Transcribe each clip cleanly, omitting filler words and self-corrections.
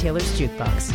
Taylor's Jukebox.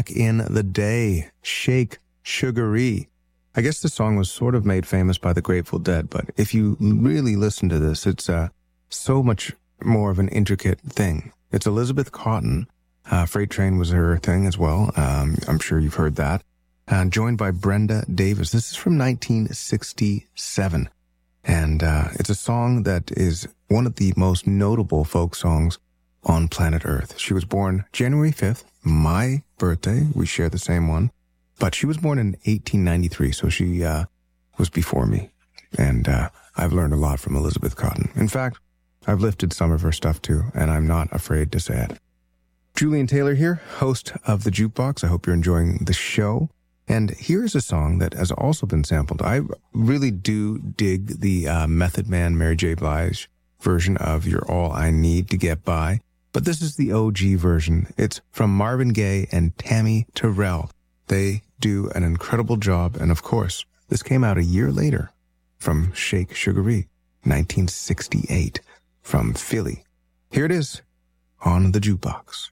back in the day, Shake Sugaree. I guess the song was sort of made famous by the Grateful Dead, but if you really listen to this, it's so much more of an intricate thing. It's Elizabeth Cotten. Freight Train was her thing as well. I'm sure you've heard that. Joined by Brenda Davis. This is from 1967. And it's a song that is one of the most notable folk songs on planet Earth. She was born January 5th, my birthday. We share the same one. But she was born in 1893, so she was before me. And I've learned a lot from Elizabeth Cotten. In fact, I've lifted some of her stuff too, and I'm not afraid to say it. Julian Taylor here, host of The Jukebox. I hope you're enjoying the show. And here's a song that has also been sampled. I really do dig the Method Man, Mary J. Blige version of You're All I Need to Get By. But this is the OG version. It's from Marvin Gaye and Tammy Terrell. They do an incredible job. And of course, this came out a year later from Shake Sugaree, 1968, from Philly. Here it is on The Jukebox.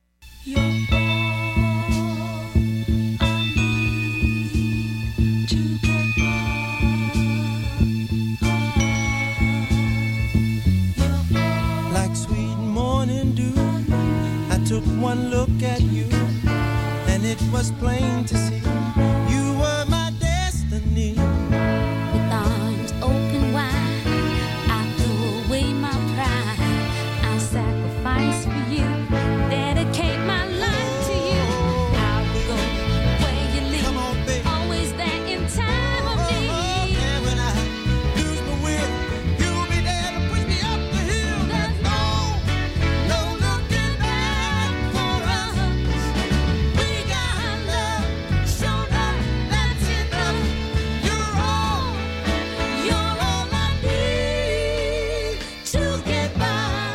Like sweet morning dew, I took one look at you, and it was plain to see you were my destiny. With arms open wide, I threw away my pride. I sacrificed for you, dedicate my life to you. I will go where you lead, Come on, baby. always there in time of need. And when I lose my will, you'll be there to push me up the hill. There's No looking back for us. We got love, show love, that's enough. You're all I need to get by.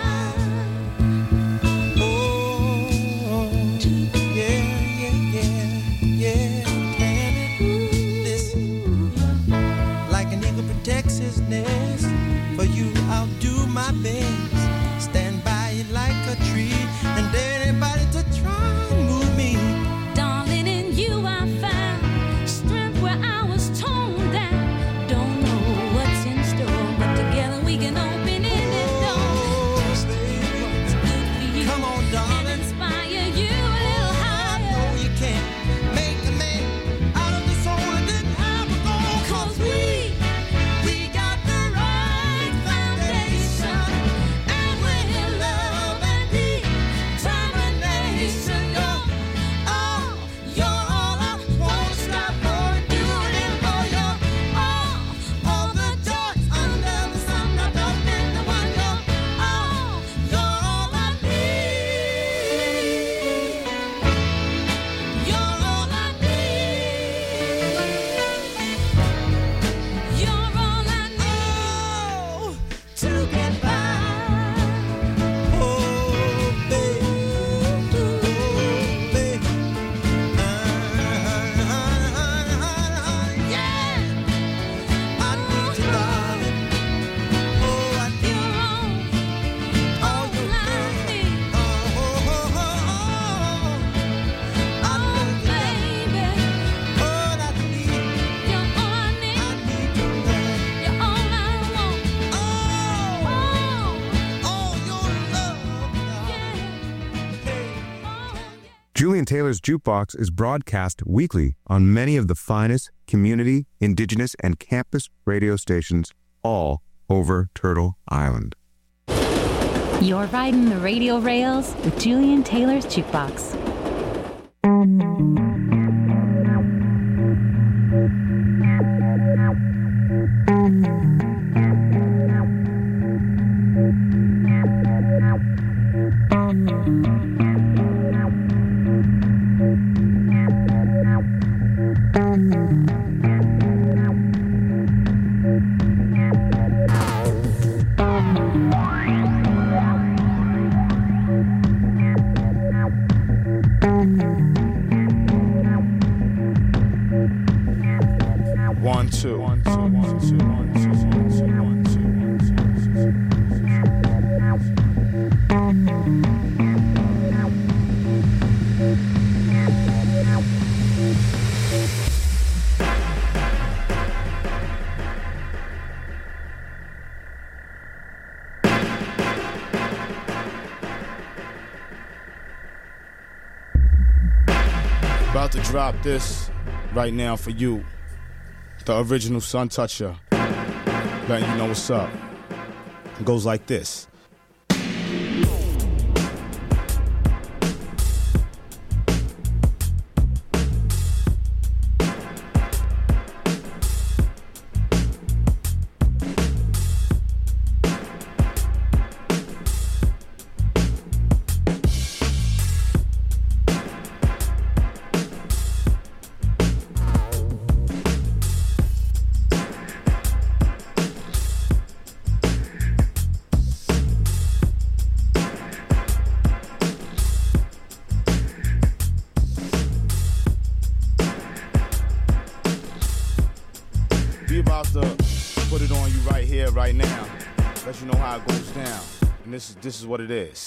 Oh, yeah. Listen, like an eagle protects his nest, for you I'll do my best. Stand by you like a tree, and dare anybody to try and move me. Darling, in you I found strength where I was torn down. Don't know what's in store, but together we can open any door. Just to do what's good for you, Come on, and darling. inspire you a little I higher. know you can't make a man out of the soul that didn't have a goal. 'Cause we got the right foundation, and with love and determination, you're all I wanna stop for and do it for. You're all the joys under the sun, wrapped up in the one. You're all I need. You're all I need. You're all I need to get by. Oh, baby. Yeah. I need you, darling. Oh, I need you. All you need. I love you, Baby, all I need. you're all I I need. need your love. You're all I want. Your love. Julian Taylor's Jukebox is broadcast weekly on many of the finest community, indigenous, and campus radio stations all over Turtle Island. You're riding the radio rails with Julian Taylor's Jukebox. One, two. One, two. One, two. One, two. One, two. One, two. One, two. drop this right now for you, the original Sun Toucher, letting you know what's up. It goes like this. We about to put it on you right here, right now. Let you know how it goes down. And this is what it is.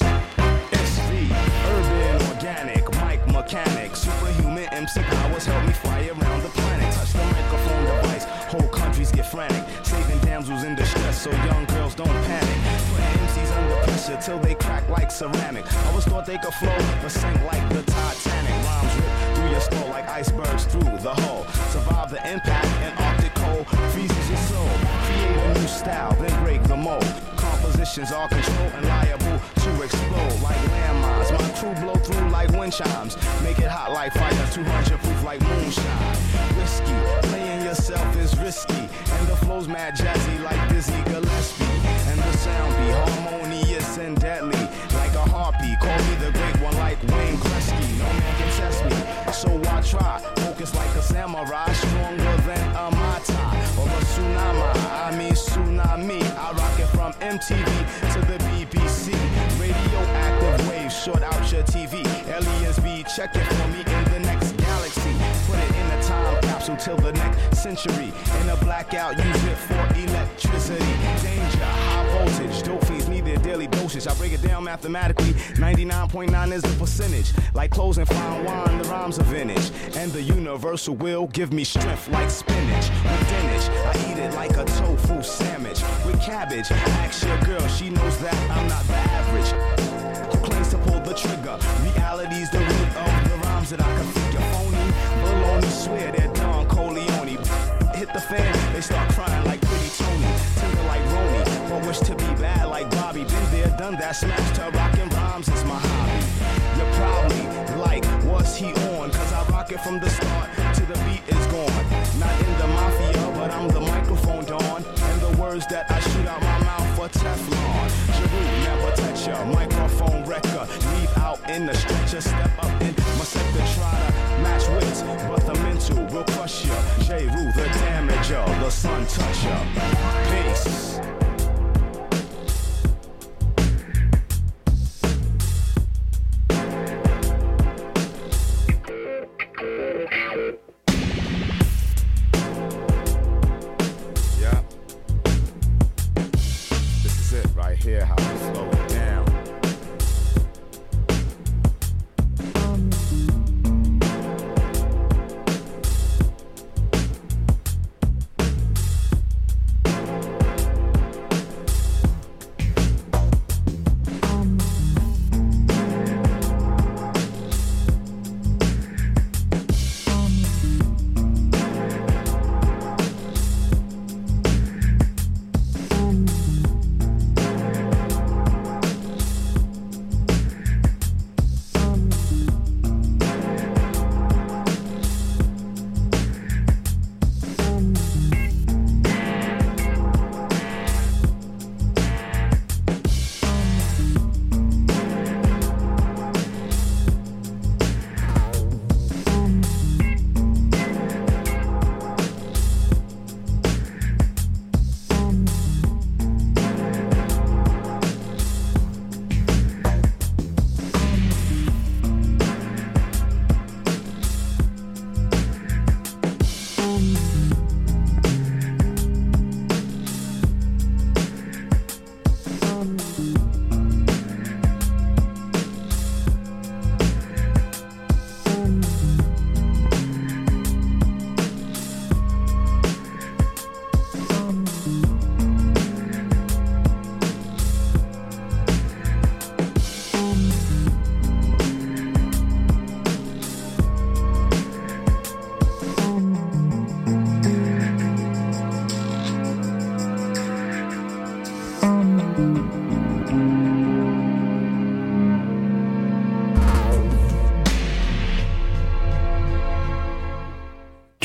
SV, urban, organic, mic mechanic, superhuman MC powers help me fly around the planet. Touch the microphone device, whole countries get frantic. Saving damsels in distress so young girls don't panic. Putting MCs under pressure till they crack like ceramic. Always thought they could flow, but sink like the Titanic. Rhymes rip through your skull like icebergs through the hull. Survive the impact and Arctic cold freezes your soul. Create a new style, then break the mold. Compositions are controlled and liable to explode like landmines. My crew blow through like wind chimes. Make it hot like fire, 200 proof like moonshine. Whiskey, playing yourself is risky. And the flow's mad jazzy like Dizzy Gillespie. And the sound be harmonious and deadly like a heartbeat. Call me the great one like Wayne Gretzky. No man can test me, so I try. Focus like a samurai, stronger than a Mai Tai or a tsunami. I mean tsunami. I rock it from MTV to the BBC. Radioactive waves short out your TV. Aliens be checking for me in the next galaxy. Put it in a time capsule till the next century. In a blackout, use it for electricity. Danger, high voltage, dope fiends need their daily dosage. I break it down mathematically. 99.9 is the percentage. Like clothes and fine wine, the rhymes are vintage. And the universal will give me strength like spinach. With spinach, I eat it like a tofu sandwich. With cabbage, ask your girl, she knows that I'm not the average. Who claims to pull the trigger? Reality's the root of the rhymes that I can figure. Phony, baloney, swear they're Don Corleone. Hit the fan, they start crying like Pretty Tony. Tender like Roni, but wish to be bad like Bobby. Been there, done that, smashed her, rockin' rhymes is my hobby. You're probably like, what's he on? Cause I rock it from the start to the beat is gone. Not in the mafia, but I'm the microphone dawn. And the words that I shoot out my mouth for Teflon. Giroux, never touch ya, microphone wrecker. Leave out in the stretcher, step up in my sector, try to match wits, but the mental will crush ya. J-Roo, the damager, the Sun Toucher. Peace. Yeah. This is it right here, how we slow it down.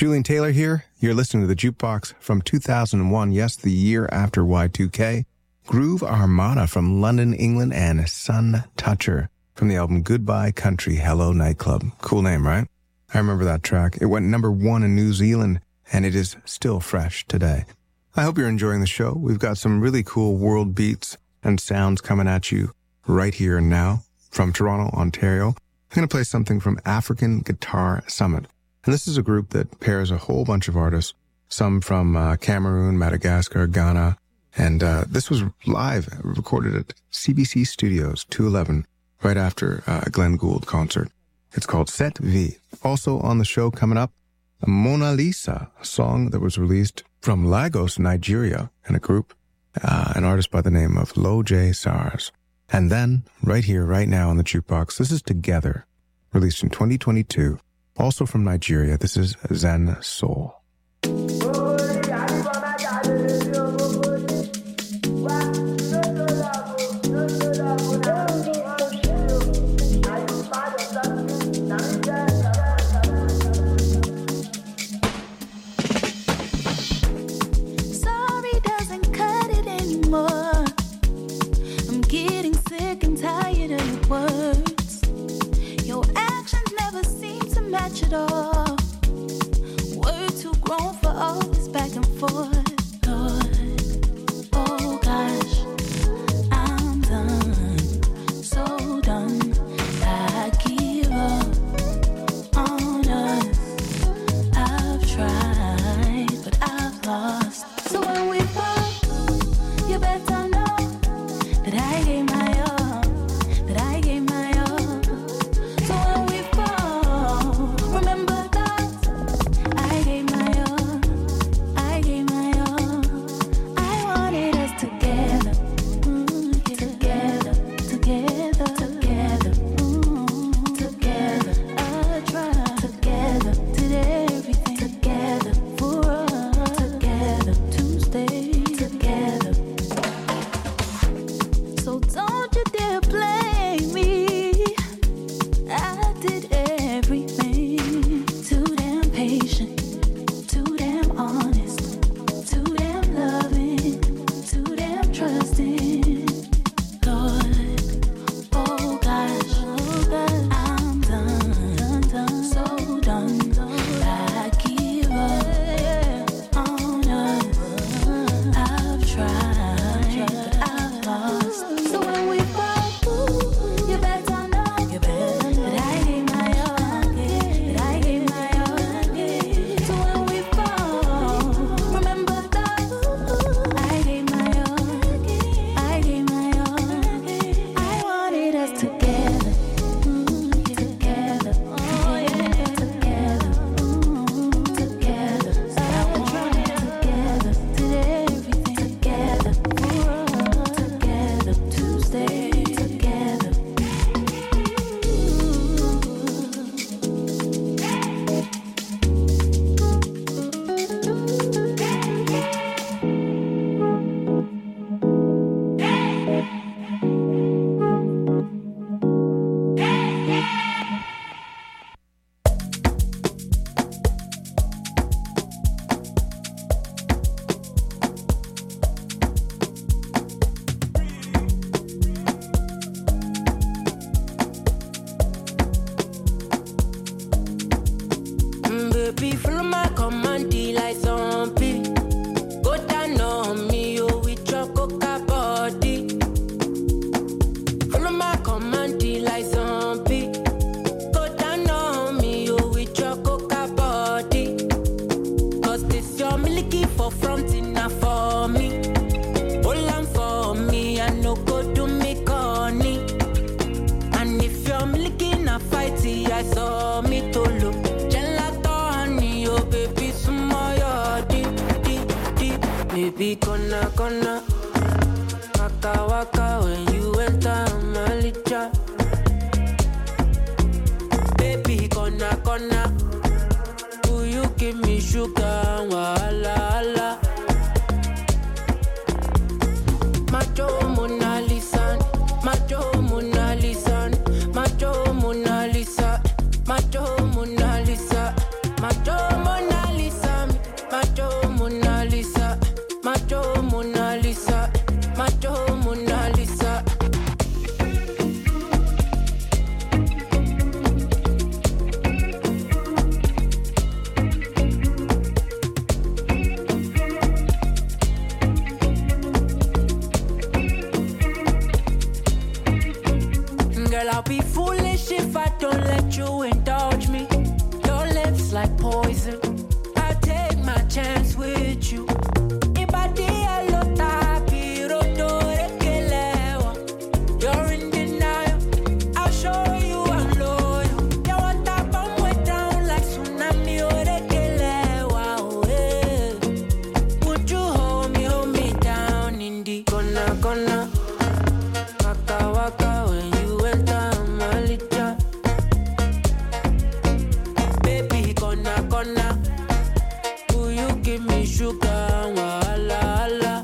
Julian Taylor here. You're listening to the Jukebox from 2001, yes, the year after Y2K. Groove Armada from London, England, and Sun Toucher from the album Goodbye Country Hello Nightclub. Cool name, right? I remember that track. It went #1 in New Zealand, and it is still fresh today. I hope you're enjoying the show. We've got some really cool world beats and sounds coming at you right here and now from Toronto, Ontario. I'm going to play something from African Guitar Summit. And this is a group that pairs a whole bunch of artists, some from Cameroon, Madagascar, Ghana. And this was live, recorded at CBC Studios 211, right after a Glenn Gould concert. It's called Set V. Also on the show coming up, Mona Lisa, a song that was released from Lagos, Nigeria, and a group, an artist by the name of Lo J. Sars. And then, right here, right now on the Jukebox, this is Together, released in 2022. Also from Nigeria, this is Zen Soul. Sorry doesn't cut it anymore. I'm getting sick and tired of your words. Your actions never seem to match at all. We're too grown for all this back and forth, Lord. Oh gosh, I'm done, so done. I give up on us. I've tried, but I've lost. So when we fall, you better know that I gave my all, that I gave my all. So when we fall, remember that I gave my all, I gave my all. I wanted us together, together, together, together, together. I tried, together, did everything together for us, together to stay together. So don't you dare blame me. I did everything. Too damn patient, too damn honest, too damn loving, too damn trusting. Lord, oh gosh, I'm done, so done. I give up on us. I've tried, but I've lost. So when we fall, you better know that I gave my all, that I gave my all. So when we fall, remember that I gave my all, I gave my all. I wanted us together, together, oh yeah, together, together. I tried together, did everything together, together to stay together. Baby, follow my command, like zombie. Go down on me, oh, with your coca body. Follow my command, like zombie. Go down on me, oh, with your coca body. Cause this your milky for front enough for me. Hold on for me, I no go do me corny. And if you're milky na fighty, I saw me to look. Baby, gonna, waka waka when you enter my licha. Baby, gonna, will you give me sugar, wala, wala. Macho Mona Lisa, macho Mona Lisa, macho Mona Lisa, macho Mona Lisa, macho Mona Lisa. dancing. I'll take my chance with you. Ibadi alota pirotore kelewa. You're in denial. I'll show you I'm loyal. You want that bomb way down like tsunami ore kelewa. Oh, yeah. Would you hold me down in the corner? Waka waka when you enter my licha. Baby, corner. Will you give me sugar? Wala, wala.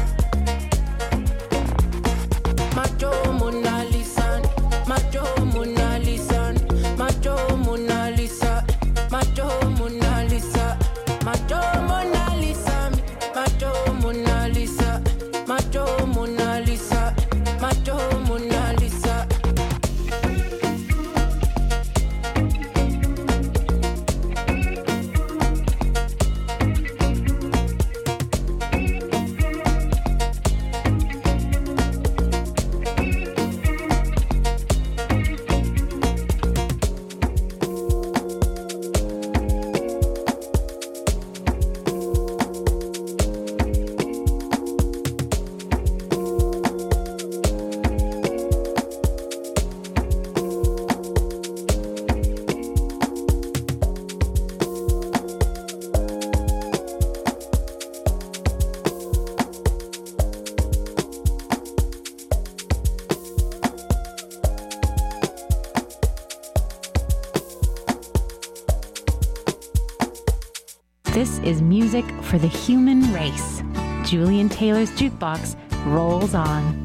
Macho Mona Lisa, Macho Mona Lisa, Macho Mona Lisa, Macho Mona Lisa, Macho Mona Lisa, Macho Mona Lisa, Macho Mona Lisa, Macho Mona Lisa. This is music for the human race. Julian Taylor's Jukebox rolls on.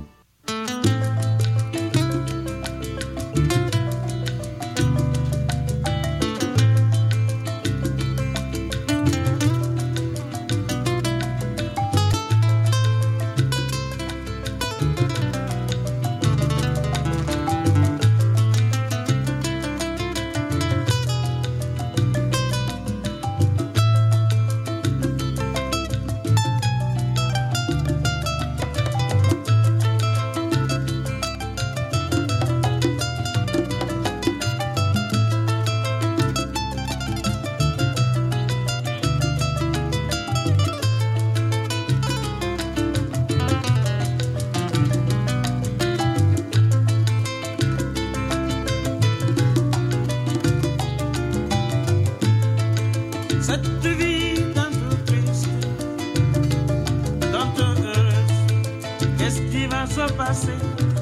Cette vie tantôt triste, tantôt heureuse, qu'est-ce qui va se passer?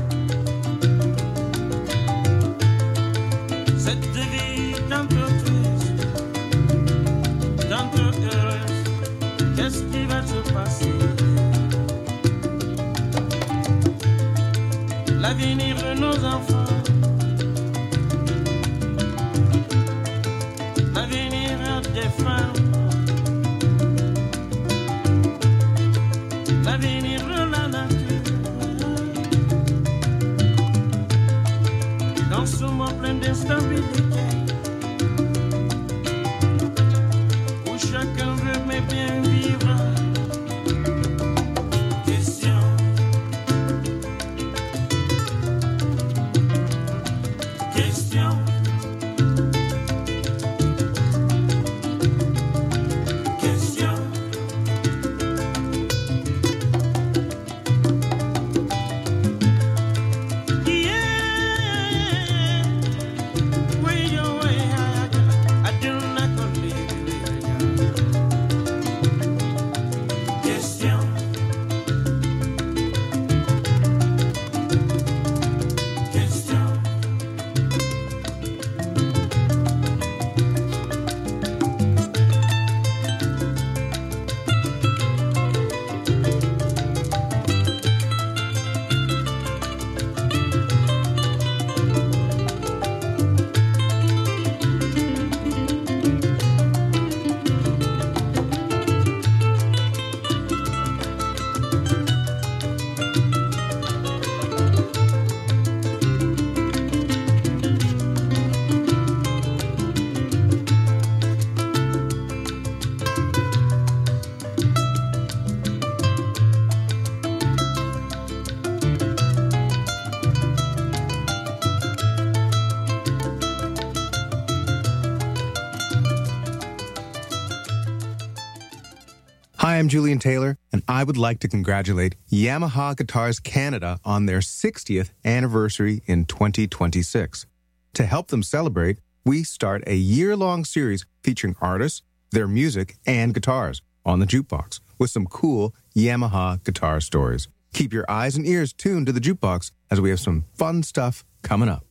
Cette vie tantôt triste, tantôt heureuse, qu'est-ce qui va se passer? L'avenir de nos enfants, l'avenir des femmes, l'avenir de la nature. Dans ce monde plein d'instabilité, où chacun veut mais bien vivre. Question Hi, I'm Julian Taylor, and I would like to congratulate Yamaha Guitars Canada on their 60th anniversary in 2026. To help them celebrate, we start a year-long series featuring artists, their music, and guitars on the Jukebox with some cool Yamaha guitar stories. Keep your eyes and ears tuned to the Jukebox as we have some fun stuff coming up.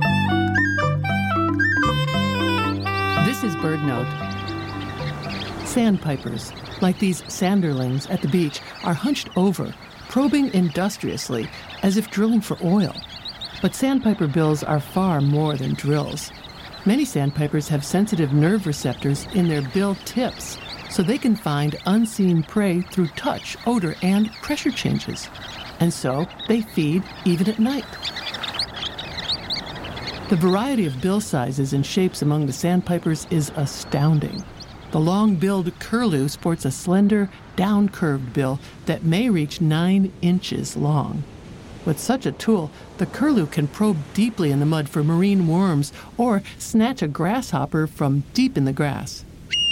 This is Bird Note. Sandpipers, like these sanderlings at the beach, are hunched over, probing industriously as if drilling for oil. But sandpiper bills are far more than drills. Many sandpipers have sensitive nerve receptors in their bill tips, so they can find unseen prey through touch, odor, and pressure changes. And so they feed even at night. The variety of bill sizes and shapes among the sandpipers is astounding. The long-billed curlew sports a slender, down-curved bill that may reach 9 inches long. With such a tool, the curlew can probe deeply in the mud for marine worms or snatch a grasshopper from deep in the grass.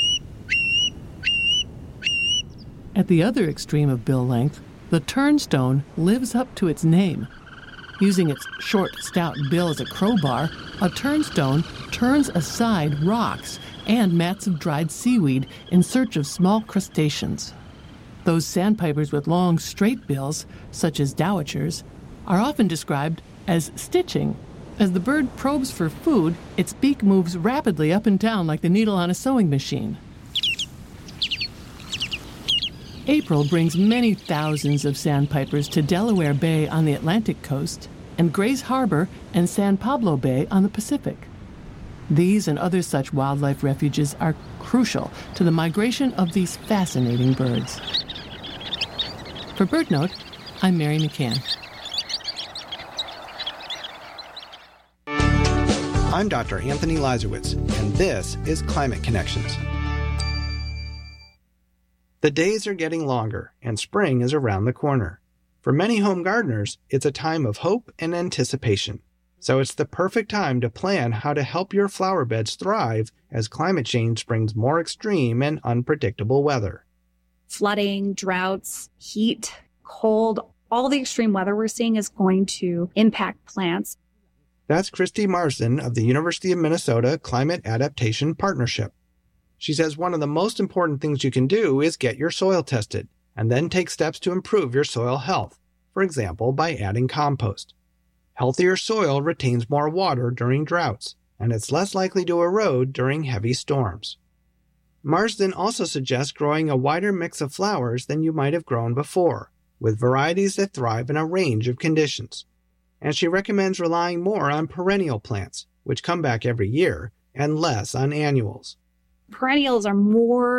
At the other extreme of bill length, the turnstone lives up to its name. Using its short, stout bill as a crowbar, a turnstone turns aside rocks and mats of dried seaweed in search of small crustaceans. Those sandpipers with long, straight bills, such as dowitchers, are often described as stitching. As the bird probes for food, its beak moves rapidly up and down like the needle on a sewing machine. April brings many thousands of sandpipers to Delaware Bay on the Atlantic coast and Grays Harbor and San Pablo Bay on the Pacific. These and other such wildlife refuges are crucial to the migration of these fascinating birds. For BirdNote, I'm Mary McCann. I'm Dr. Anthony Lazarowitz, and this is Climate Connections. The days are getting longer, and spring is around the corner. For many home gardeners, it's a time of hope and anticipation. So it's the perfect time to plan how to help your flower beds thrive as climate change brings more extreme and unpredictable weather. Flooding, droughts, heat, cold, all the extreme weather we're seeing is going to impact plants. That's Christy Marsden of the University of Minnesota Climate Adaptation Partnership. She says one of the most important things you can do is get your soil tested and then take steps to improve your soil health, for example, by adding compost. Healthier soil retains more water during droughts, and it's less likely to erode during heavy storms. Marsden also suggests growing a wider mix of flowers than you might have grown before, with varieties that thrive in a range of conditions. And she recommends relying more on perennial plants, which come back every year, and less on annuals. Perennials are more